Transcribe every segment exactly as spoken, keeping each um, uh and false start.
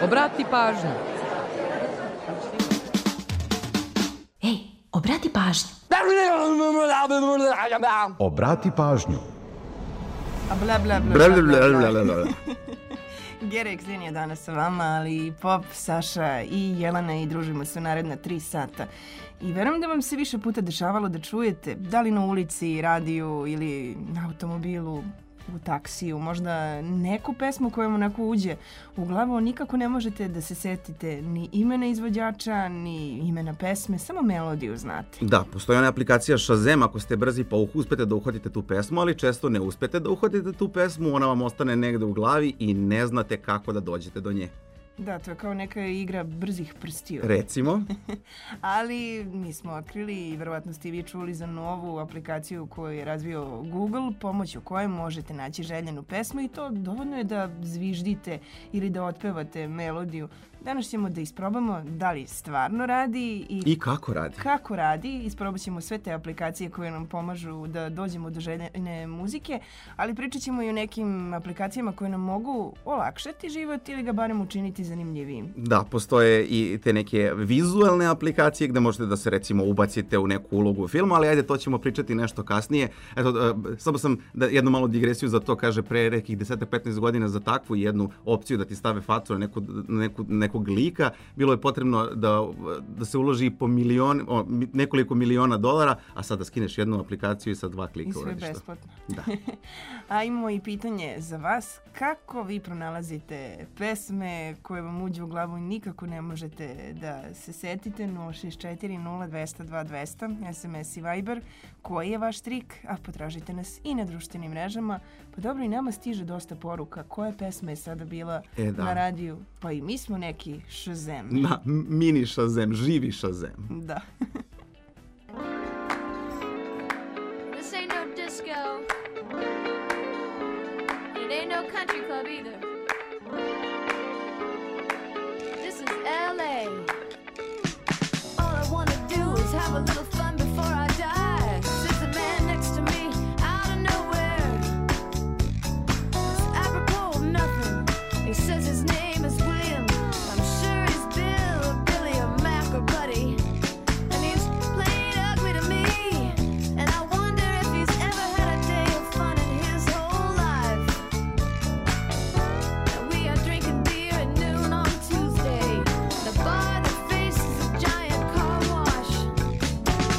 Obrati pažnju. Ej, obrati pažnju. Obrati pažnju. A bla bla bla Bla, bla bla, bla bla, bla. bla, bla. Gera Exin je danas sa vama, ali Pop, Saša i Jelena i družimo se u naredna tri sata. I verujem da vam se više puta dešavalo da čujete, da li na ulici, radiju ili na automobilu, u taksiju, možda neku pesmu koja vam onako uđe u glavu, nikako ne možete da se setite ni imena izvođača, ni imena pesme, samo melodiju znate. Da, postoji ona aplikacija Shazam, ako ste brzi pa uspete da uhvatite tu pesmu, ali često ne uspete da uhvatite tu pesmu, ona vam ostane negde u glavi i ne znate kako da dođete do nje. Da, to je kao neka igra brzih prstiju. Recimo? Ali mi smo otkrili i verovatno ste i vi čuli za novu aplikaciju koju je razvio Google, pomoću koje možete naći željenu pesmu i to dovoljno je da zviždite ili da otpevate melodiju. Danas ćemo da isprobamo da li stvarno radi i, I kako radi. Kako radi. Isprobat ćemo sve te aplikacije koje nam pomažu da dođemo do željene muzike, ali pričat ćemo i o nekim aplikacijama koje nam mogu olakšati život ili ga barem učiniti zanimljivijim. Da, postoje i te neke vizualne aplikacije gde možete da se recimo ubacite u neku ulogu u filmu, ali ajde, to ćemo pričati nešto kasnije. Eto, samo sam da jednu malu digresiju za to, kaže pre nekih deset do petnaest godina za takvu jednu opciju da ti stave facu na neku, neku, neku lika, bilo je potrebno da, da se uloži po milion, o, nekoliko miliona dolara, a sad da skineš jednu aplikaciju i sa dva klika. I sve uradiš to. besplatno. Da. A imamo i pitanje za vas. Kako vi pronalazite pesme koje vam uđu u glavu i nikako ne možete da se setite? nula šest četiri nula dvesta dva dvesta, es em es i Viber. Koji je vaš trik? A potražite nas i na društvenim mrežama. Pa dobro, i nama stiže dosta poruka. Koja pesma je sada bila E, da. na radiju? Pa i mi smo neki Shazam. Na, mini Shazam, živi Shazam. Da. This ain't no disco. It ain't no country club either. This is L A. All I wanna do is have a little fun before I die. Sits a man next to me out of nowhere. It's apropos of nothing. He says his name is William. I'm sure he's Bill or Billy or Mac or Buddy. And he's plain ugly to me. And I wonder if he's ever had a day of fun in his whole life. And we are drinking beer at noon on Tuesday. The bar that faces a giant car wash.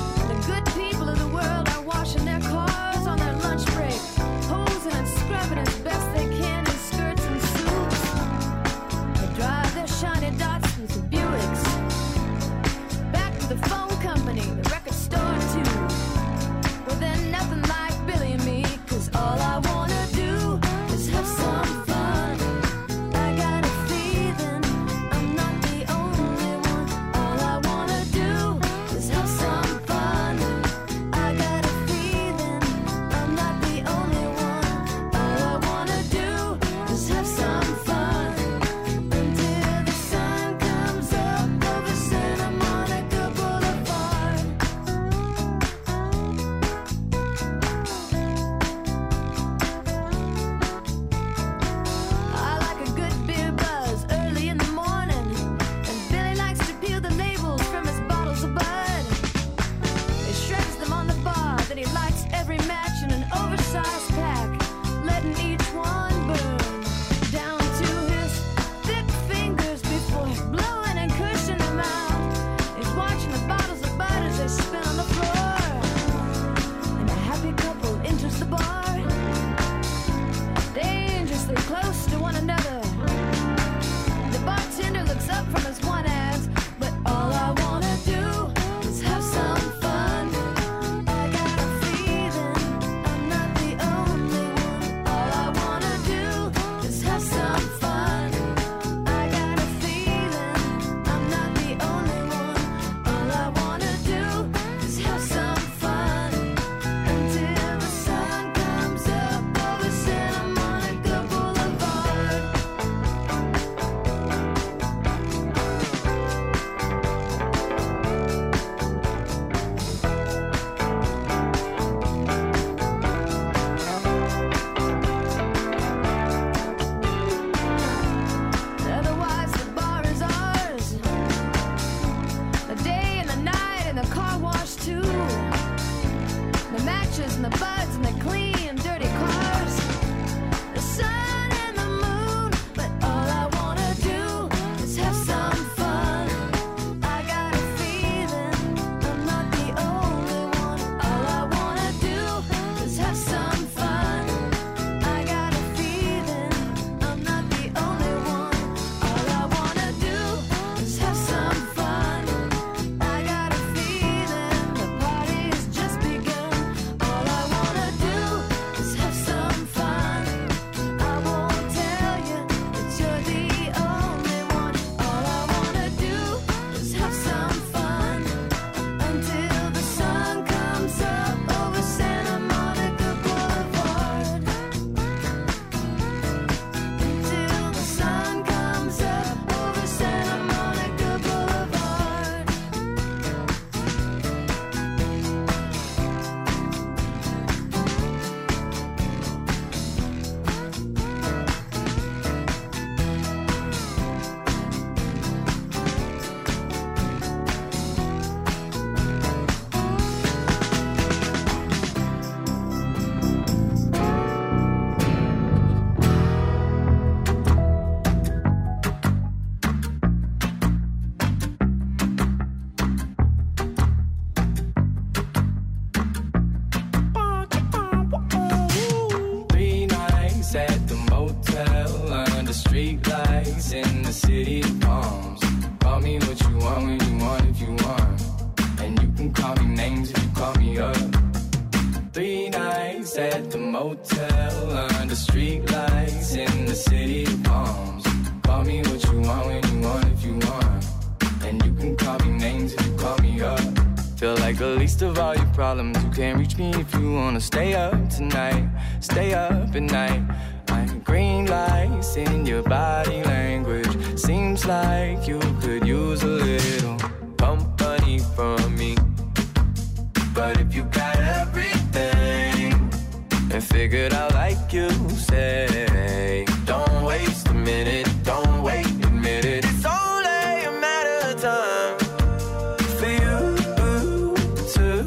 street lights in the city of palms. Call me what you want when you want if you want. And you can call me names if you call me up. Three nights at the motel under street lights in the city of palms. Call me what you want when you want if you want. And you can call me names if you call me up. Feel like the least of all your problems. You can't reach me if you wanna stay up tonight. Stay up at night. I'm green lights in your body language. Seems like you could use a little company from me. But if you got everything and figured out like you say, don't waste a minute, don't wait, admit it. It's only a matter of time for you to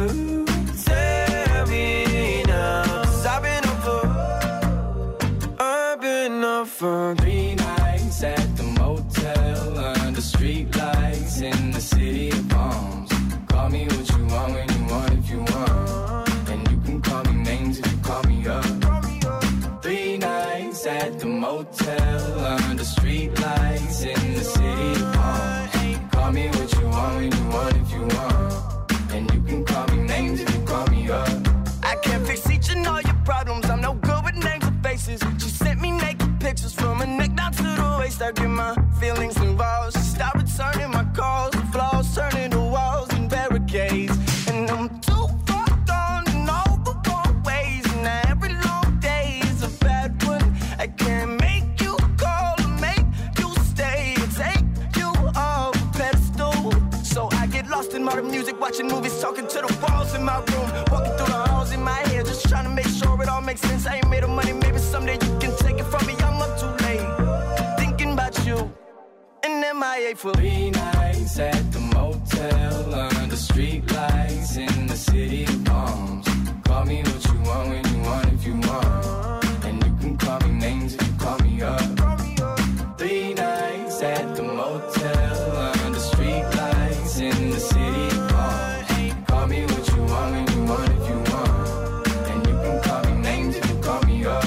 tell me now. 'Cause I've been up for, I've been up for three nights at the motel under street lights in the city of palms. Call me what you want when you want if you want. And you can call me names if you call me up. Three nights at the motel under street lights in the city of palms. Call me what you want when you want if you want. And you can call me names if you call me up. I can't fix each and all your problems. I'm no good with names or faces. She sent me naked pictures from her neck down to the waist. I get my feelings involved. She stopped returning my calls. The flaws turning to walls and barricades. And I'm too far gone in all the wrong ways. And every long day is a bad one. I can't make you call or make you stay or take you off a pedestal. So I get lost in modern music, watching movies, talking to the walls in my room, walking through the halls in my head, just trying to make sure it all makes sense. I ain't made of money, maybe someday you can take it from me. I'm up too late, thinking about you. And M I A for three nights at the motel under street lights in the city of palms. Call me what you want when you want if you want. And you can call me names if you call me up. Three nights at the motel under street lights in the city of palms. Call me what you want when you want if you want. And you can call me names if you call me up.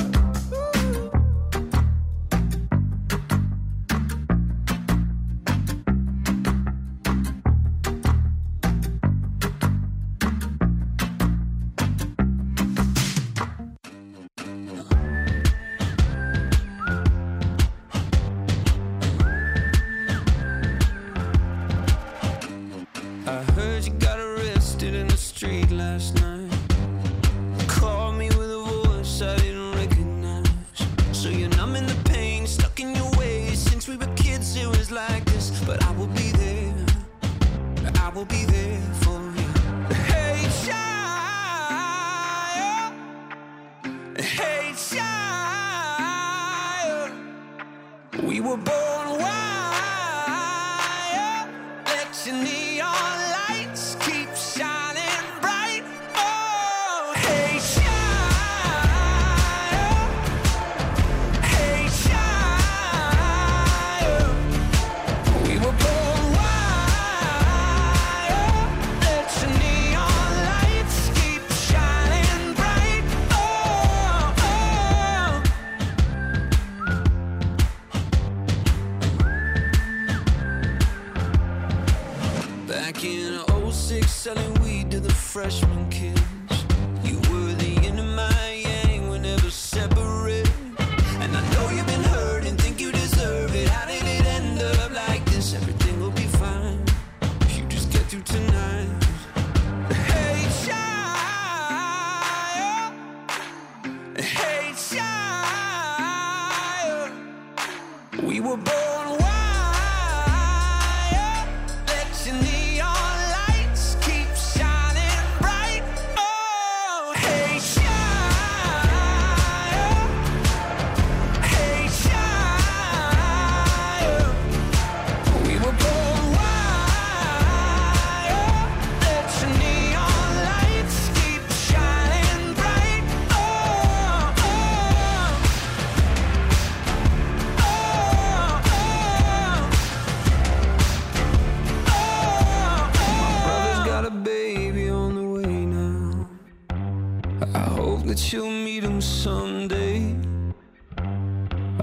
I heard you got arrested in the street last night. Called me with a voice I didn't recognize. So you're numbing the pain, stuck in your ways. Since we were kids it was like this. But I will be there, I will be there for you. Hey child, hey child, we were born wild. Let your neon lights keep shining bright. Oh, hey child, hey child, we were born wild. Let your neon lights keep shining bright. Oh, oh. Back in oh six, selling weed to the freshman kids. You were the yin and my yang, we're never separate. And I know you've been hurt and think you deserve it. How did it end up like this? Everything will be fine if you just get through tonight. Hey child, hey child, we were born wild. Let your neon lights keep shining bright. Oh, hey child, hey child, we were born wild. Let your neon lights keep shining bright. Oh, oh, oh, oh. My brother's got a baby on the way now. I hope that you'll meet him someday.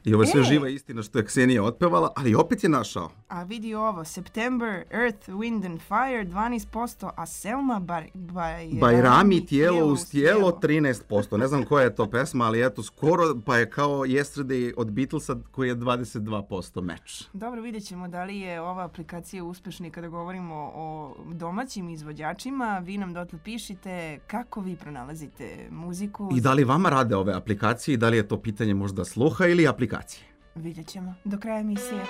I ovo je sve E. živa istina što je Ksenija otpevala, ali opet je našao. A vidi ovo, September, Earth, Wind and Fire, dvanaest posto, a Selma Bar, Bajrami, Bajrami, tijelo uz tijelo, trinaest posto. Ne znam koja je to pesma, ali eto, skoro pa je kao Yesterday od Beatlesa koji je dvadeset dva posto meč. Dobro, vidjet ćemo da li je ova aplikacija uspešna kada govorimo o domaćim izvođačima. Vi nam dotle pišite kako vi pronalazite muziku. I da li vama rade ove aplikacije i da li je to pitanje možda sluha ili aplikacije? Vidjet ćemo do kraja emisije.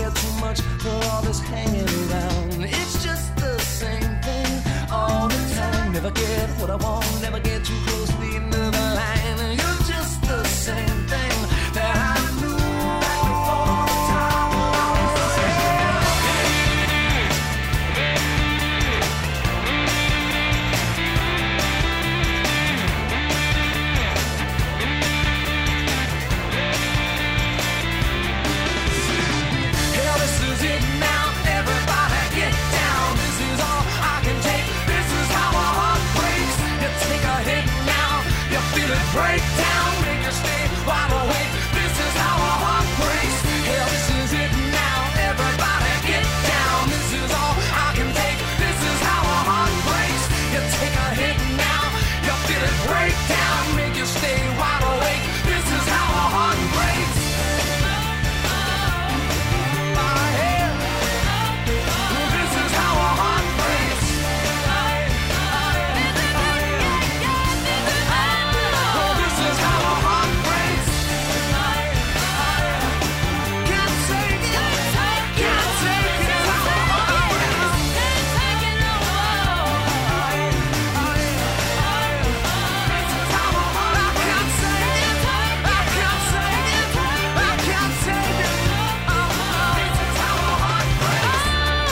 care too much for all this hanging around. It's just the same thing all the time. Never get what I want, never get too close to the end of the line. You're just the same thing that I knew back before the time when I was the same. Hell, this is it now. Everybody get down. This is all I can take. This is how a heart breaks. You take a hit now. You feel it break down. Make you stay wide awake. This is how a heart breaks. Hell, this is it now. Everybody get down. This is all I can take. This is how a heart breaks. You take a hit now. You feel it break down. Make you stay wide awake. This is how a heart breaks. My head. This is how a heart breaks. Oh, this is how a heart breaks. Can't take it. Can't take it. How a heart breaks. This is how a heart. I can't take it. I can't take it. I can't take it. Oh, this is how a heart breaks.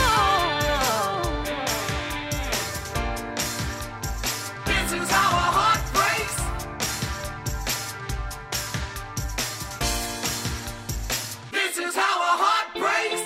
This is how a heart breaks. This is how a heart breaks.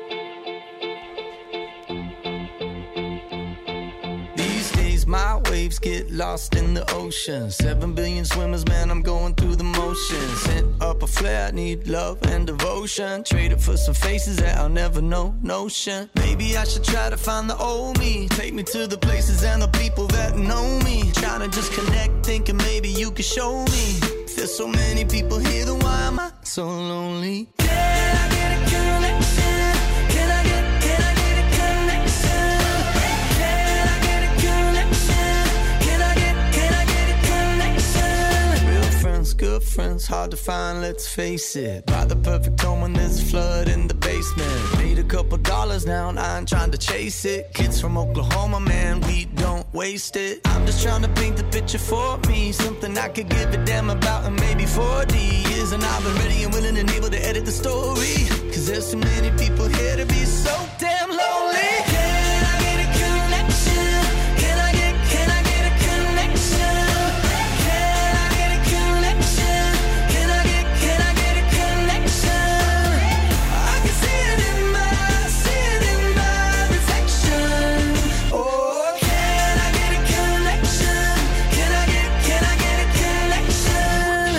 These days my waves get lost in the ocean. Seven billion swimmers, man, I'm going through the motions. Sent up a flare, need love and devotion. Traded for some faces that I'll never know, notion. Maybe I should try to find the old me. Take me to the places and the people that know me. Trying to just connect, thinking maybe you could show me. There's so many people here, then why am I so lonely? Can I get a connection? Can I get, can I get a connection? Can I get a connection? Can I get, can I get a connection? Real friends, good friends, hard to find, let's face it. Buy the perfect home when there's a flood in the basement. Made a couple dollars now and I ain't trying to chase it. Kids from Oklahoma, man, we don't waste it. I'm just trying to paint the picture for me. Something I could give a damn about in maybe forty years. And I've been ready and willing and able to edit the story. Cause there's too many people here to be so damn lonely. Can I get a connection? Can I get, can I get a connection? Can I get a connection? Can I get, can I get a connection? I can see it in my, see it in my reflection. Oh, can I get a connection? Can I get, can I get a connection?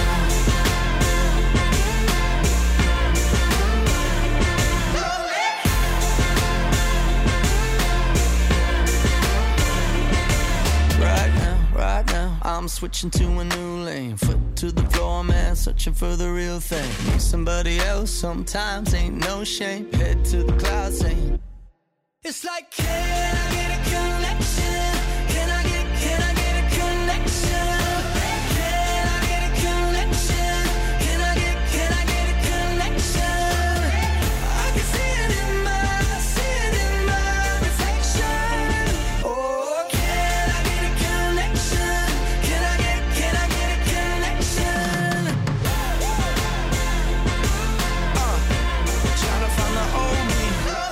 Right now, right now, I'm switching to a new lane. Foot to the floor, man, searching for the real thing. Need somebody else, sometimes ain't no shame. Head to the clouds, saying, it's like, can I get a connection? Can I get, can I get a connection? Can I get a connection? Can I get, can I get a connection? I can see it in my, see it in my reflection. Oh, can I get a connection? Can I get, can I get a connection? Uh, trying to find the old me.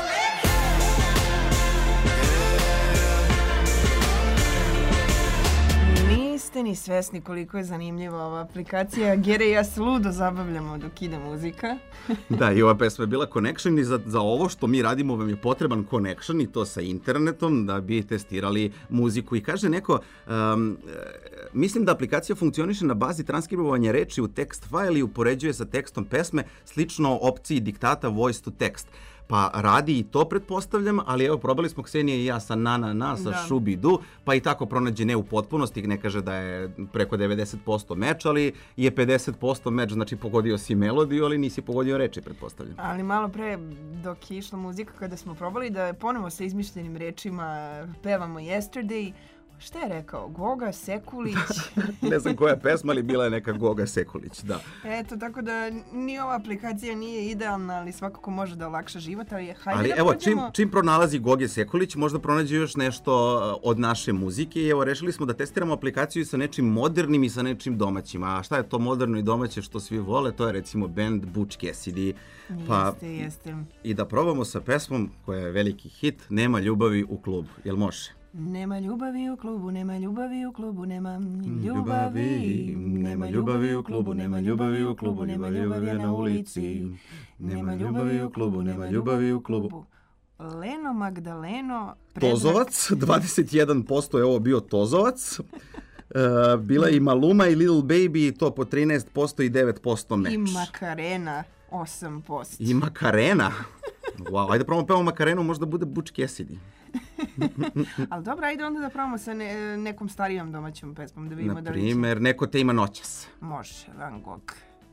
Niste ni svesni koliko je zanimljiva ova aplikacija. Gere i ja se ludo zabavljamo dok ide muzika. Da, i ova pesma je bila connection i za, za ovo što mi radimo vam je potreban connection i to sa internetom da bi testirali muziku. I kaže neko, um, mislim da aplikacija funkcioniše na bazi transkribovanja reči u tekst file i upoređuje sa tekstom pesme slično opciji diktata voice to text. Pa radi i to pretpostavljam, ali evo probali smo Ksenija i ja sa na na na, sa Da. šubi du, pa i tako pronađe ne u potpunosti, ne kaže da je preko devedeset posto meč, ali je pedeset posto meč, znači pogodio si melodiju, ali nisi pogodio reči, pretpostavljam. Ali malo pre dok je išla muzika kada smo probali da ponovo sa izmišljenim rečima pevamo Yesterday, Šta je rekao? Goga Sekulić. Ne znam koja je pesma, ali bila je neka Goga Sekulić, da. Eto, tako da ni ova aplikacija nije idealna, ali svakako može da olakša život, ali hajde Ali da evo, pođemo... čim, čim pronalazi Goge Sekulić, možda pronađe još nešto uh, od naše muzike i evo, rešili smo da testiramo aplikaciju sa nečim modernim i sa nečim domaćim. A šta je to moderno i domaće što svi vole? To je recimo band Butch Cassidy. Pa, Jeste, jeste. I da probamo sa pesmom koja je veliki hit, Nema ljubavi u klubu. Jel može? Nema ljubavi u klubu, nema ljubavi u klubu, nema ljubavi, nema ljubavi u klubu, nema ljubavi u klubu, nema ljubavi na ulici, nema ljubavi u klubu, nema ljubavi u klubu. Leno Magdaleno... Predrag... Tozovac, dvadeset jedan posto je ovo bio Tozovac. Uh, bila je i Maluma i Little Baby, to po trinaest posto i devet posto meč. I Makarena, osam posto. I Makarena. Wow, ajde probamo pevamo Makarenu, možda bude Butch Cassidy. Ali dobro, ajde onda da probamo sa ne, nekom starijom domaćom pesmom, da vidimo Na da li će... primer, Neko te ima noćas. Može, Van Gogh.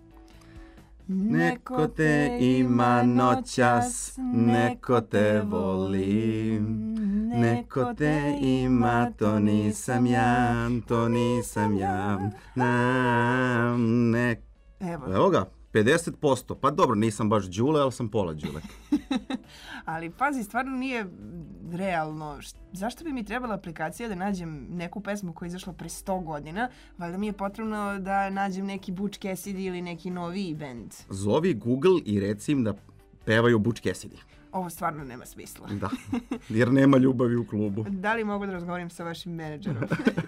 Neko te ima noćas, neko te voli. Neko te ima, to nisam ja, to nisam ja. Na, ne... Evo. Evo ga, pedeset posto. Pa dobro, nisam baš Đule, ali sam pola Đule. Ali pazi, stvarno nije realno. Š- Zašto bi mi trebala aplikacija da nađem neku pesmu koja je izašla pre sto godina? Valjda mi je potrebno da nađem neki Butch Cassidy ili neki noviji band. Zovi Google i reci im da pevaju Butch Cassidy. Ovo stvarno nema smisla. Da, jer nema ljubavi u klubu. Da li mogu da razgovorim sa vašim menadžerom?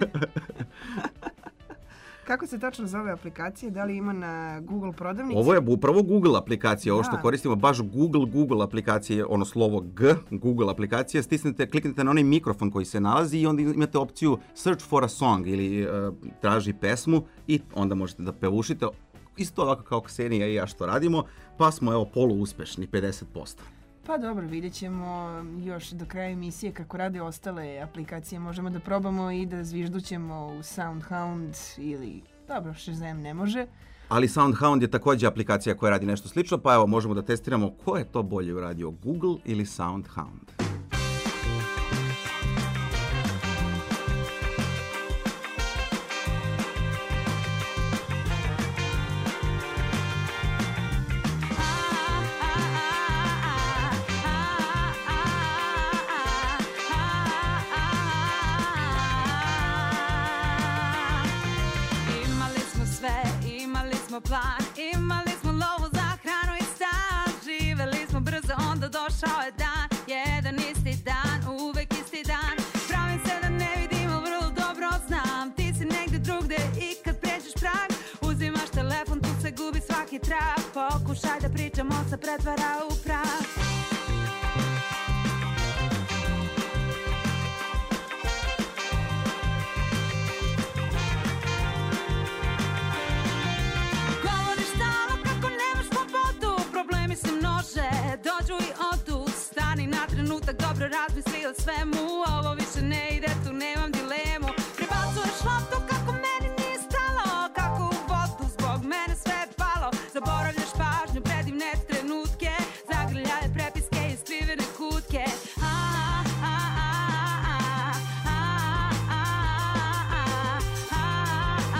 Kako se tačno zove aplikacija? Da li ima na Google prodavnici? Ovo je upravo Google aplikacija, ovo što Da. koristimo, baš Google, Google aplikacije, ono slovo G, Google aplikacija, stisnete, kliknete na onaj mikrofon koji se nalazi i onda imate opciju Search for a song ili uh, traži pesmu i onda možete da pevušite, isto ovako kao Ksenija i ja što radimo, pa smo evo polu uspešni, pedeset posto. Pa dobro, vidjet ćemo još do kraja emisije kako rade ostale aplikacije. Možemo da probamo i da zviždućemo u Soundhound ili, dobro, Shazam ne može. Ali Soundhound je također aplikacija koja radi nešto slično, pa evo možemo da testiramo ko je to bolje uradio, Google ili Soundhound. Imali smo sve, imali smo plan, imali smo lovu za hranu i stan. Živeli smo brzo, onda došao je dan, jedan isti dan, uvek isti dan. Pravim se da ne vidim, ali vrlo dobro znam, ti si negde drugde i kad pređeš prag, uzimaš telefon, tu se gubi svaki trag. Pokušaj da pričamo, se pretvara u prah. Govoriš stalno kako nemaš slobodu, problemi se množe, dođu i odu. Stani na trenutak, dobro razmisli o svemu, ovo više ne ide, tu nemam dilemu. Prebacuješ loptu kako meni nije stalo, kako u vodu zbog mene sve je palo. Zaboravljaš pažnju, predivne trenutke, zagrljaje prepiske i skrivene kutke. A, a, a, a, a, a, a, a, a,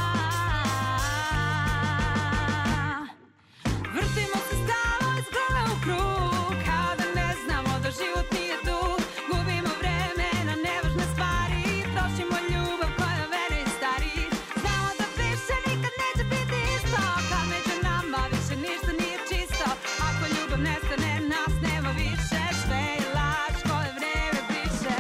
a. Vrtimo se stalno iz glave u krug, kao da ne znamo da život nije dug. Gubimo vreme na nevažne stvari, trošimo ljubav koja mene stari. Znamo da više nikad neće biti isto, kad među nama više ništa nije čisto. Ako ljubav nestane, nas nema više, sve je laž koje vreme briše.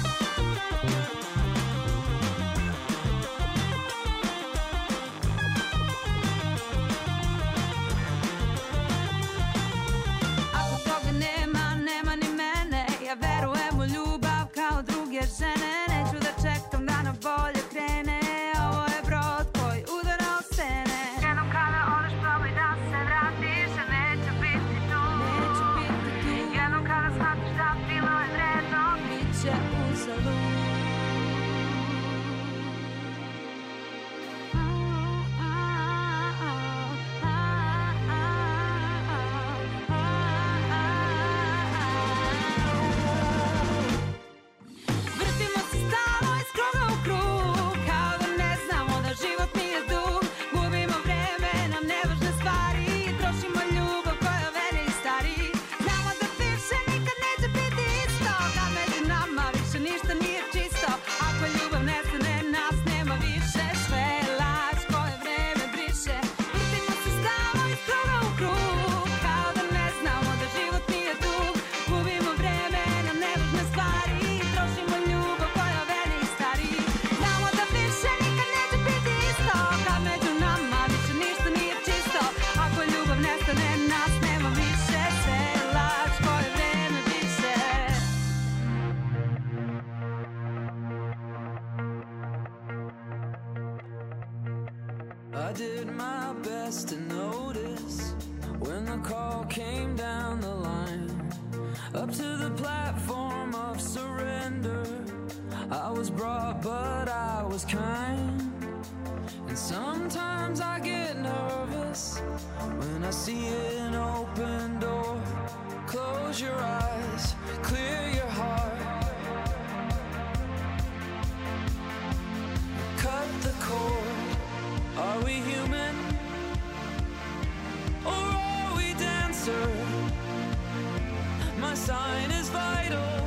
Ako toga nema, nema ni mene. Ja verujem u ljubav kao druge žene. Neću da čekam da na bolje krene. Ovo je brod koji udara o stene. Jednom kada odeš probaj da se vratiš, a neću biti tu. Neću biti tu. did my best to notice when the call came down the line. Up to the platform of surrender, I was brought, but I was kind. And sometimes I get nervous when I see an open door. Close your eyes, clear your heart. Cut the cord. Are we human? Or are we dancer? My sign is vital.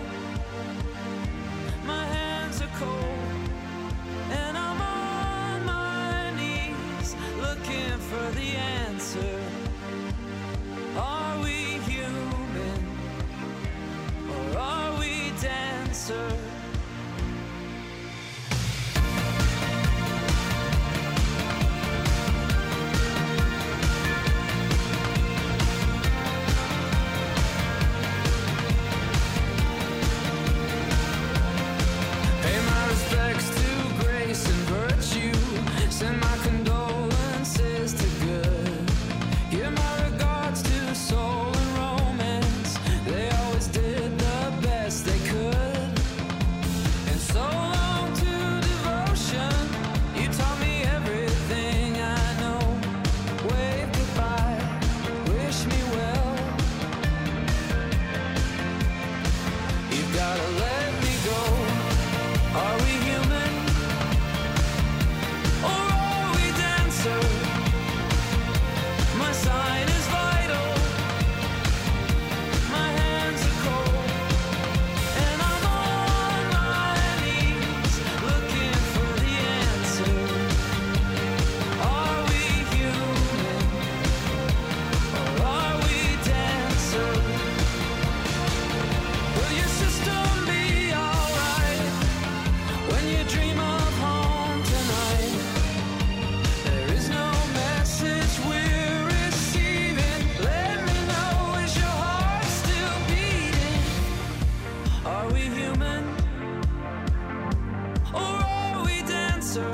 My hands are cold. And I'm on my knees looking for the answer. Are we human? Or are we dancer? Send my condolences to good. Give my regards to soul and romance. They always did the best they could. And so long to devotion. You taught me everything I know. Wave goodbye, wish me well. You've gotta let me go. Are we human? My sign is vital. My hands are cold. And I'm on my knees looking for the answer. Are we human? Or are we dancer? Will your system be alright when you dream of home tonight? There is no message we're receiving. Let me know, is your heart still beating? Are we human? Or are we dancer?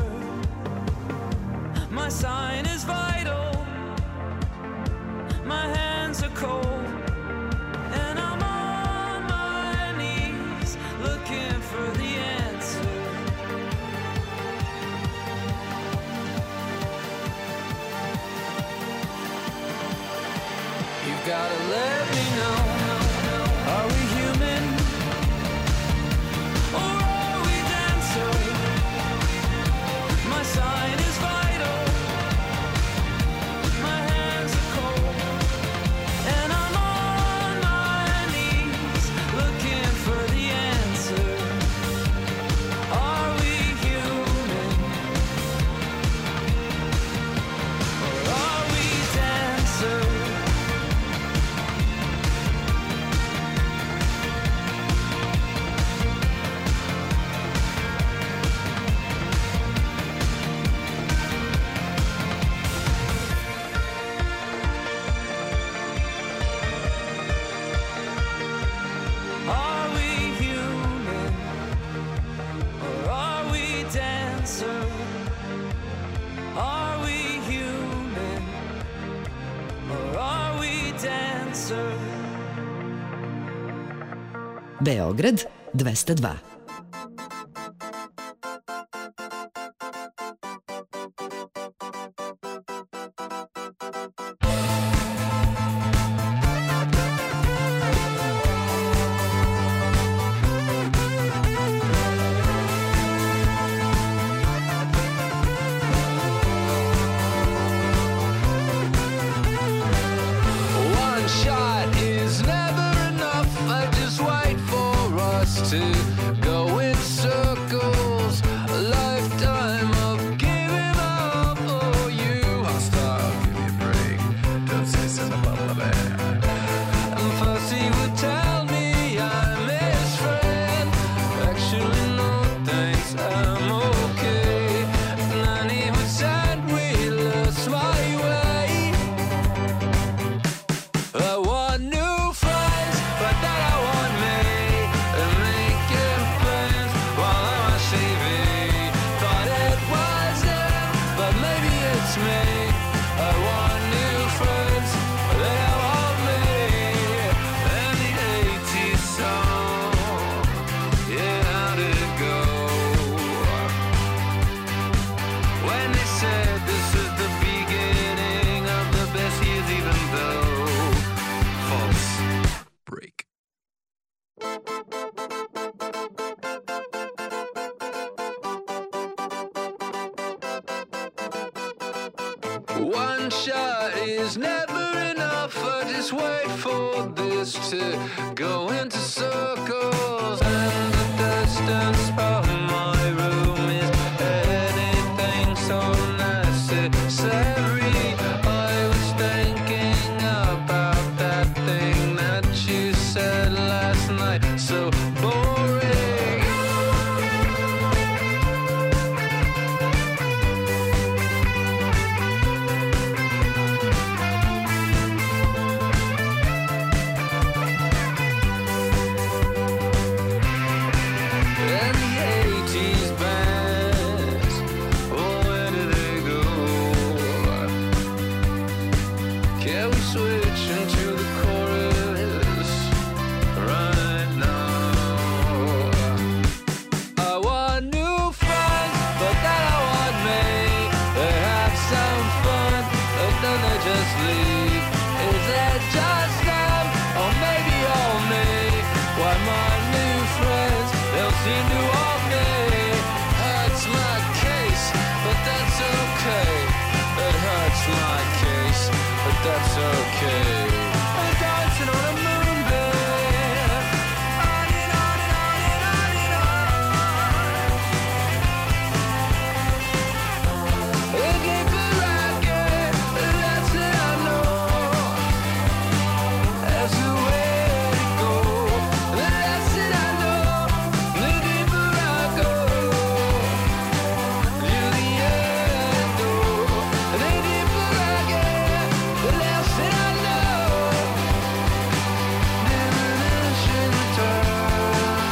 My sign is vital. My hands are cold. And I'm on my knees looking for the answer. You've gotta let me know. Are we human? Or are we dancer? My sign is vital. My hands are cold. And I'm on my knees looking for the answer. Are we human? Or are we dancer? Are we human? Or are we dancer? Are we human? Or are we dancer? Beograd dvesta dva. One shot is never enough. I just wait for us to go in circles. A lifetime of giving up. Oh, you must stop, give me a break. Don't say something about my bad. And first he would tell me I'm his friend. Actually, no thanks, I'm okay. And then he would send we lost my way. I want new friends, but then I want me. And making plans while I'm on T V. Thought it was him, but maybe it's me. One shot is never enough. I just wait for this to go into circles. And the distance from my room is anything so necessary. I was thinking about that thing that you said last night. So boring. And the eighties bands, oh, where do they go? Can we switch into the chorus right now? I want new friends, but then I want me. They have some fun, but then they just leave. Is it just them, or maybe all me? Why my new friends, they'll seem to all me. Hurts my case, but that's okay. It hurts my case, but that's okay. I'm dancing on a moonbeam. On and on and on and on and on. The deeper I get, the less that I know. That's the way it goes. The less that I know, the deeper I go. To the end, though. The deeper I get, the less that I know. Diminishing return,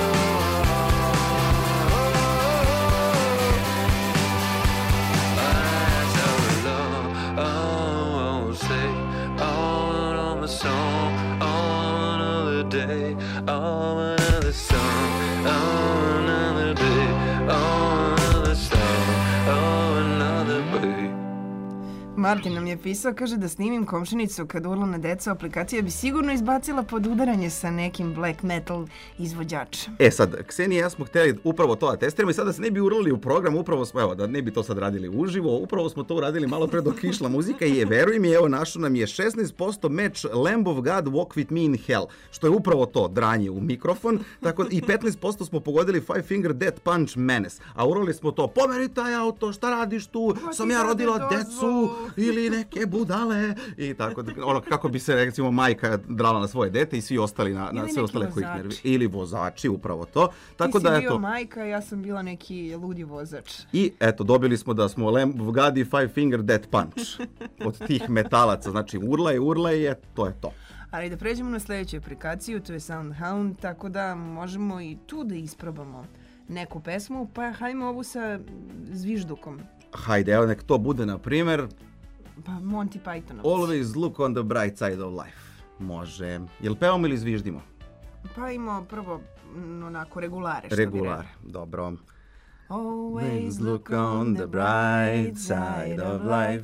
eyes are alone. Oh, say, on on a song, on another day, on another song, on another day, on another song, on another day. Martin nam je pisao, kaže da snimim komšinicu kad urla na decu, aplikacija bi sigurno izbacila pod udaranje sa nekim black metal izvođačem. E sad, Ksenija i ja smo htjeli upravo to da testiramo i sad da se ne bi urlali u program, upravo smo, evo, da ne bi to sad radili uživo, upravo smo to uradili malo pre dok je išla muzika i je, veruj mi, evo, našo nam je šesnaest posto meč Lamb of God Walk With Me in Hell, što je upravo to, dranje u mikrofon, tako i petnaest posto smo pogodili Five Finger Death Punch Menace, a urlali smo to, pomeri taj auto, šta radiš tu, sam ja rodila decu, ili neke budale, i tako, ono, kako bi se, recimo, majka drala na svoje dete i svi ostali na, na Ili sve neki ostale koji ih vozači. nervi- ili vozači, upravo to. Tako Ti da si je bio to. majka, ja sam bila neki ludi vozač. I eto, dobili smo da smo Lamb of God i Five Finger Death Punch od tih metalaca, znači urlaj, urlaj, i eto, to je to. Ali da pređemo na sljedeću aplikaciju, to je Soundhound, tako da možemo i tu da isprobamo neku pesmu, pa hajmo ovu sa zviždukom. Hajde, evo nek to bude, na primjer, Pa Monty Pythonovci. Always look on the bright side of life. Može. Jel pevamo ili zviždimo? Pa imamo prvo mm, onako regulare, što bi Regular, rekli. dobro. Always look on the bright side of life.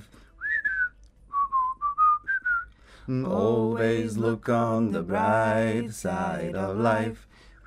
Always look on the bright side of life.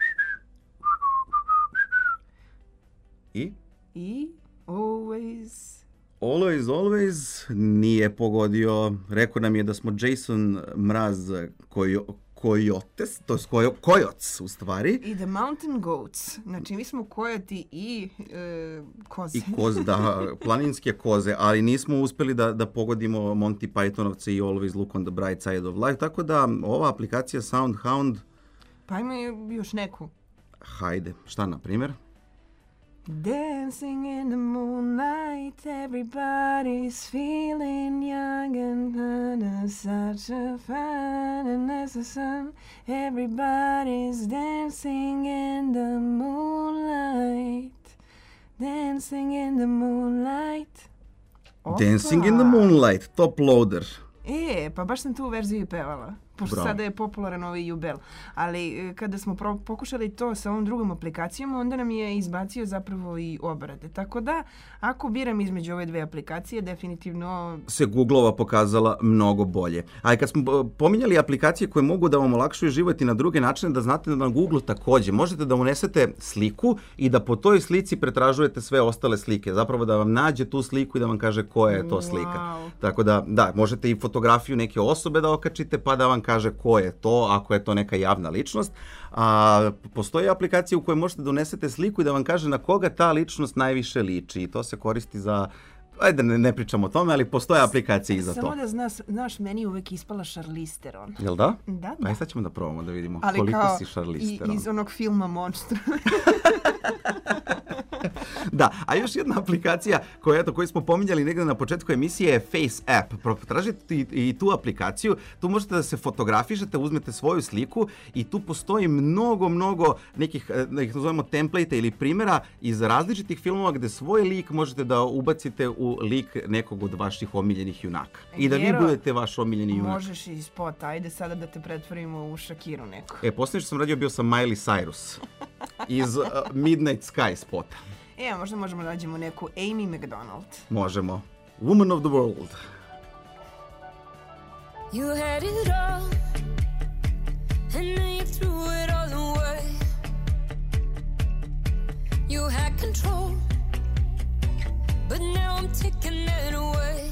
I? I always... Always, always nije pogodio. Rekao nam je da smo Jason Mraz koji, Coyotes, to je kojo, kojoc u stvari. I The Mountain Goats. Znači mi smo kojoti i e, koze. I koz, da, planinske koze, ali nismo uspeli da, da pogodimo Monty Pythonovce i Always Look on the Bright Side of Life, tako da ova aplikacija Soundhound, Pa ima još neku. hajde, šta na primjer? Dancing in the moonlight, everybody's feeling young and uh, such a fun and as the sun. Everybody's dancing in the moonlight, dancing in the moonlight. Opa. Dancing in the Moonlight, Top Loader. E, pa baš sam tu verziju pevala. pošto Bravo. sada je popularan ovaj Jubel. Ali e, kada smo pro- pokušali to sa ovom drugom aplikacijom, onda nam je izbacio zapravo i obrade. Tako da, ako biram između ove dve aplikacije, definitivno... se Googlova pokazala mnogo bolje. A kad smo e, pominjali aplikacije koje mogu da vam olakšaju život i na druge načine, da znate da na Google takođe možete da unesete sliku i da po toj slici pretražujete sve ostale slike. Zapravo da vam nađe tu sliku i da vam kaže koja je to slika. Wow. Tako da, da, možete i fotografiju neke osobe da okačite pa da vam kaže ko je to, ako je to neka javna ličnost. A postoji aplikacija u kojoj možete da unesete sliku i da vam kaže na koga ta ličnost najviše liči. I to se koristi za... Ajde, ne, ne pričamo o tome, ali postoje aplikacije i za Samo to. da znaš, znaš, meni je uvek ispala Charlize Theron. Jel da? Da, da. Aj, sad ćemo da probamo da vidimo Ali koliko kao si Charlize i, Theron. iz onog filma Monster. Da, a još jedna aplikacija koju, eto, koju smo pominjali negdje na početku emisije je Face App. Potražite i, i tu aplikaciju, tu možete da se fotografišete, uzmete svoju sliku i tu postoji mnogo, mnogo nekih, da ih nazovemo template ili primjera iz različitih filmova gdje svoj lik možete da ubacite u lik nekog od vaših omiljenih junaka. I da vi Gero, budete vaš omiljeni junak. Možeš i spot, ajde sada da te pretvorimo u Shakiru neku. E, posljednje što sam radio bio sam Miley Cyrus iz uh, Midnight Sky spota. E, a možda možemo da nađemo neku Amy McDonald. Možemo. Woman of the World. You had it all, and then you threw it all away. You had control, but now I'm taking it away.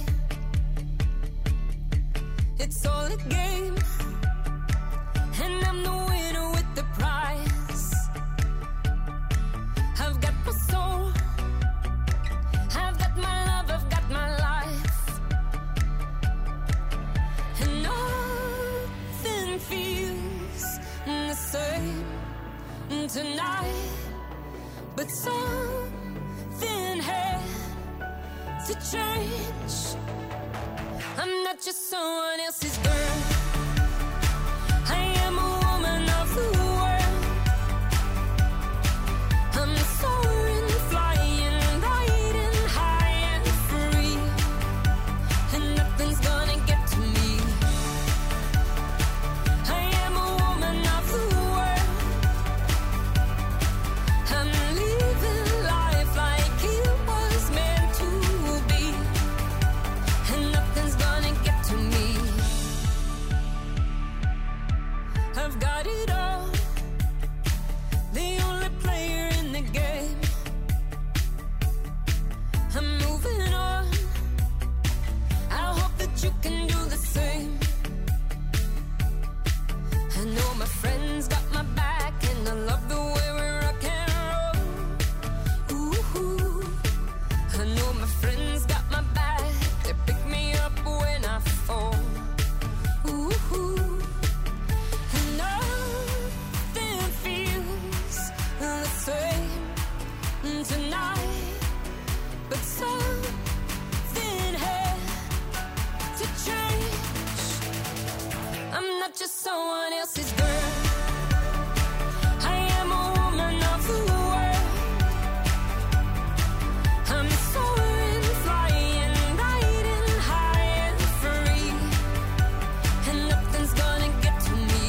It's all a game, and I'm the winner with the prize. I've got my soul, I've got my love, I've got my life. And nothing feels the same tonight, but something had to change. I'm not just someone else's girl, I am a woman of the world. I'm soaring, flying, riding high and free, and nothing's gonna get to me. I am a woman of the world. I'm living life like it was meant to be, and nothing's gonna get to me. I've got it all, the only player in the game. I'm moving on, I hope that you can do the same. I know my friends got my back, and I love the way we rock and roll. Ooh, I know my friends got my back, they pick me up when I fall. Ooh, and nothing feels the same tonight, but something had to change. I'm not just someone else's girl, I am a woman of the world. I'm soaring, flying, riding high and free, and nothing's gonna get to me.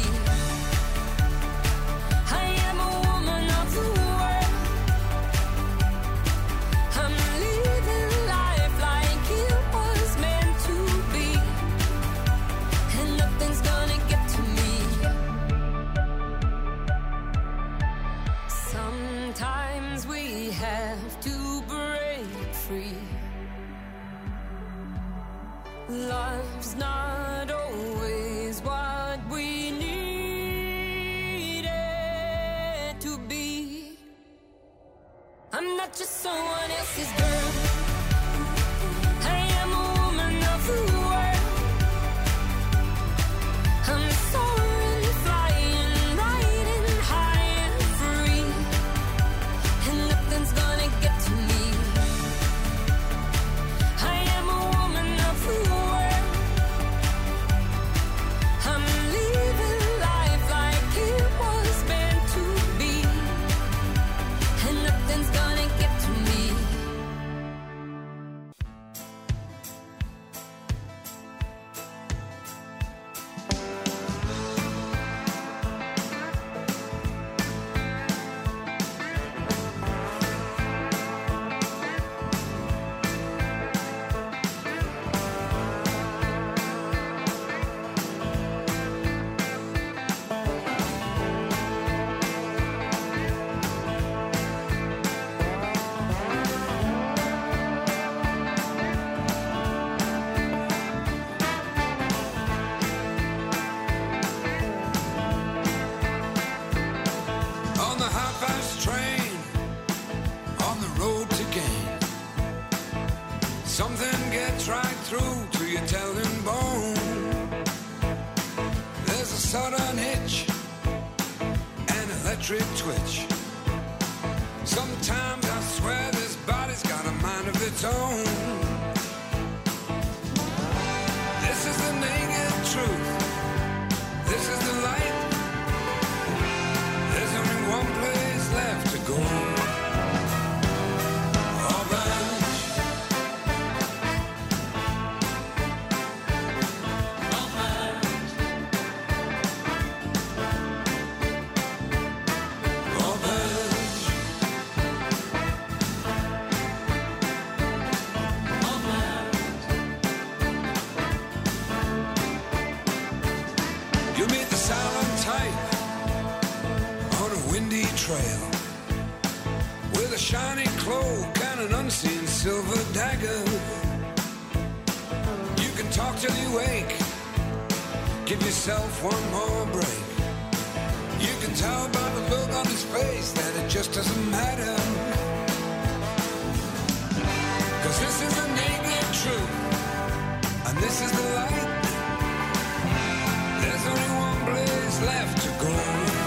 I am a woman of the world. I'm living life like it was meant to be, and nothing's gonna get to me. Sometimes we have to break free. Love's not always what we need it to be. I'm not just someone else's girl, I am a woman of the world. I'm soaring, flying, riding high and free, and nothing's gonna get to me. I am a woman of the world. I'm living life like it was meant to be, and nothing's gonna get to me. electric twitch. Sometimes I swear this body's got a mind of its own. This is the naked truth. This is the light. There's only one place left to go. Trail with a shiny cloak and an unseen silver dagger. You can talk till you wake. Give yourself one more break. You can tell by the look on his face that it just doesn't matter. Cause this is the naked truth, and this is the light. There's only one place left to go.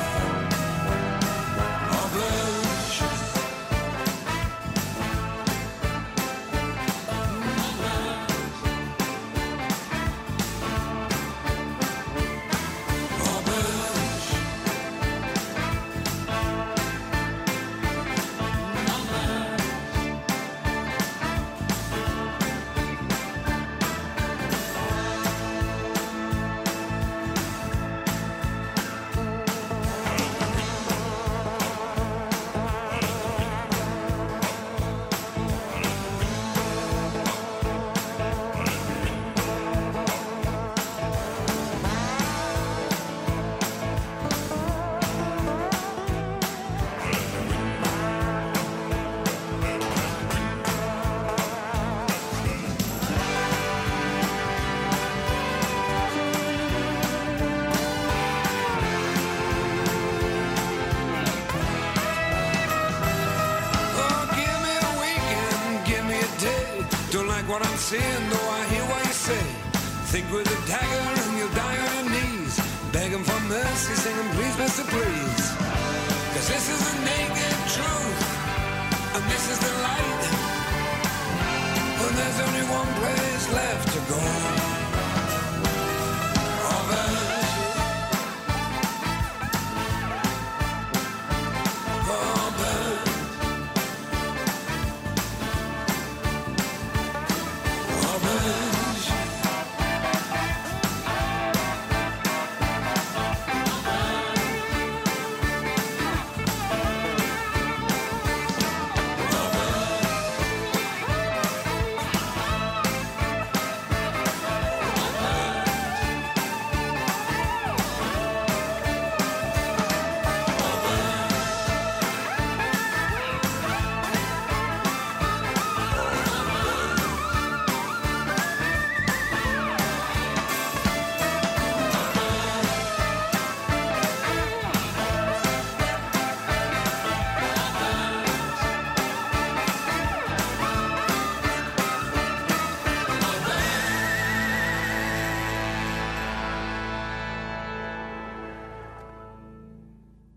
What I'm saying, though I hear what you say. Think with a dagger and you'll die on your knees. Begging for mercy, singing please, mister, please. Cause this is the naked truth, and this is the light. And there's only one place left to go.